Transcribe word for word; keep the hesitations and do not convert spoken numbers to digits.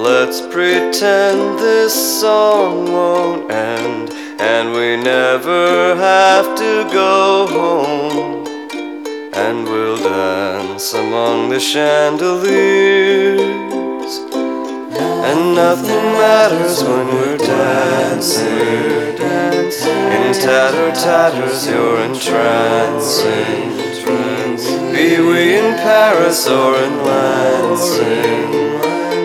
Let's pretend this song won't end, and we never have to go home. And we'll dance among the chandeliers, and nothing matters when we're dancing. In tatter tatters you're entrancing. Be we in Paris or in Lansing,